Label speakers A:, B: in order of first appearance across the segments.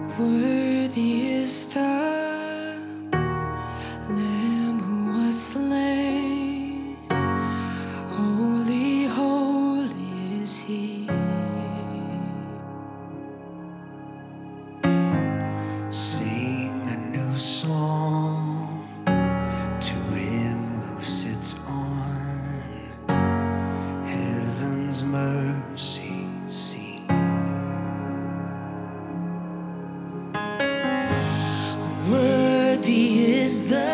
A: Worthy is the Lamb who was slain. Holy, holy is He.
B: Sing a new song to Him who sits on heaven's mercy seat. Worthy is the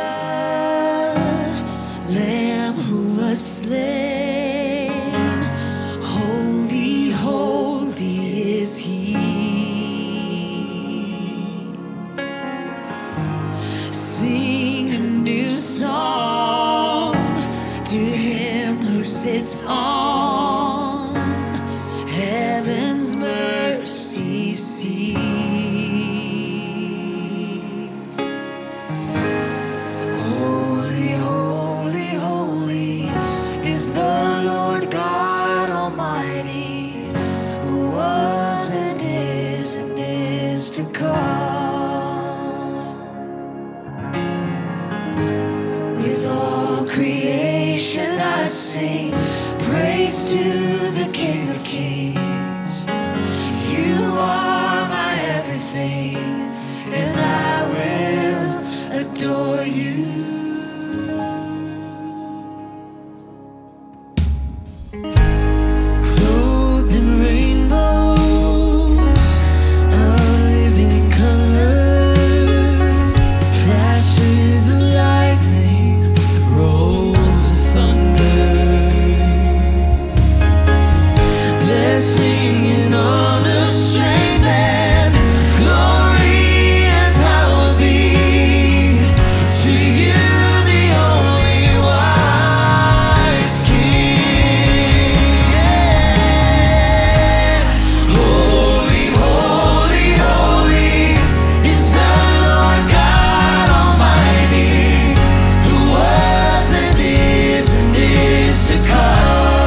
B: Lamb who was slain. Holy, holy is He. Sing a new song to Him who sits on heaven's mercy seat. Holy, holy, holy is the Lord God Almighty, who was and is to come. With all creation I sing praise to the King of Kings. You are my everything, and I will adore you. Clothed in rainbows, a living color, flashes of lightning, rolls of thunder. Blessing and honor, strength and glory and power be to you, the only wise King. Holy, holy, holy is the Lord God Almighty, who was and is to come.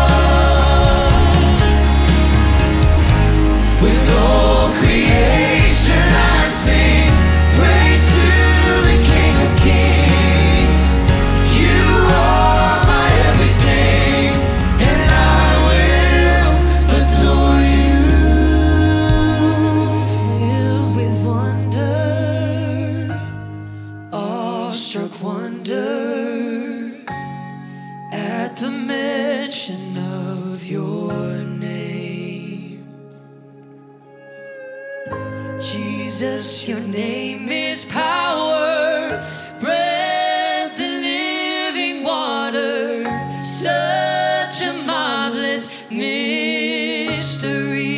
B: With all creation I sing praise to the King of Kings. You are my everything, and I will adore you. Filled with wonder, awestruck wonder, at the mention of your name. Jesus, your name is power, breath and living water, such a marvelous mystery.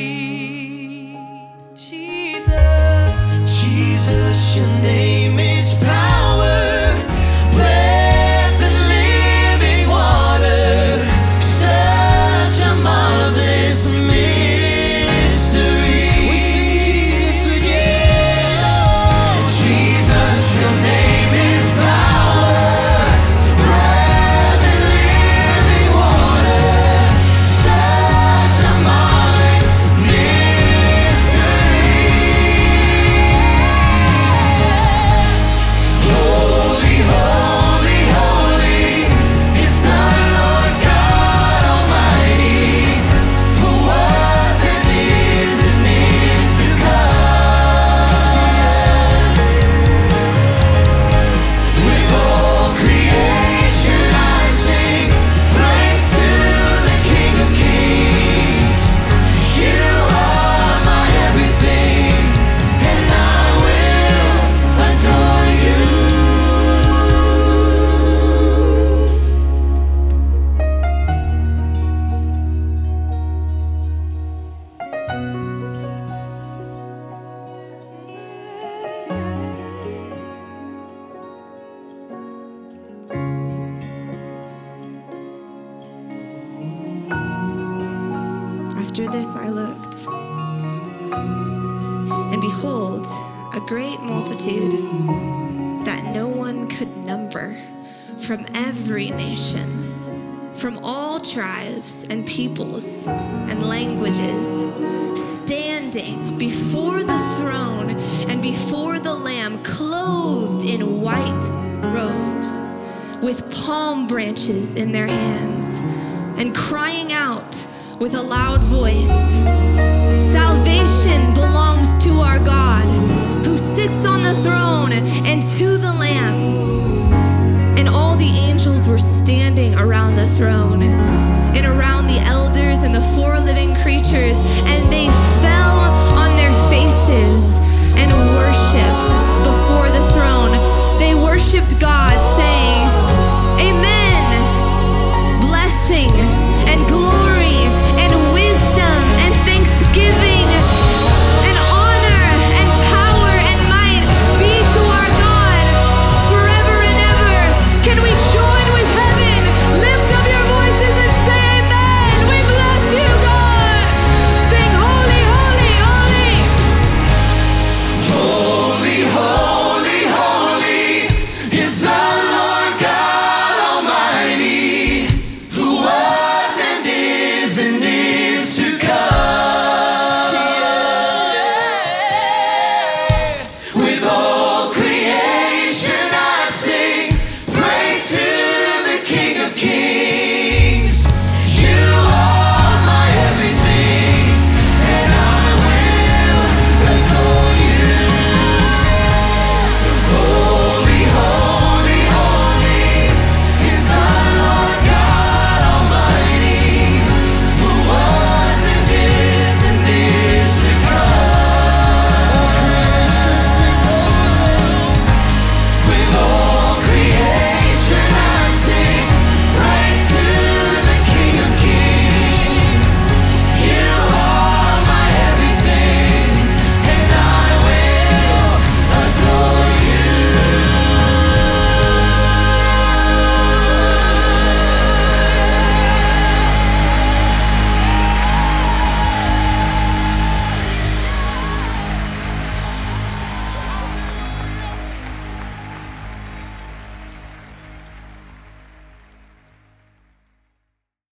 B: Jesus, your name is power, breath and living water, such a marvelous mystery. We sing Jesus together. Jesus, your name is power, breath and living water, such a marvelous mystery. Holy, holy, holy is the Lord God Almighty, who was and is to come. With all creation I sing praise to the King of Kings. You are my everything, and I will adore you.
C: After this I looked, and behold, a great multitude that no one could number, from every nation, from all tribes and peoples and languages, standing before the throne before the Lamb, clothed in white robes, with palm branches in their hands, and crying out with a loud voice, "Salvation belongs to our God, who sits on the throne, and to the Lamb." And all the angels were standing around the throne and around the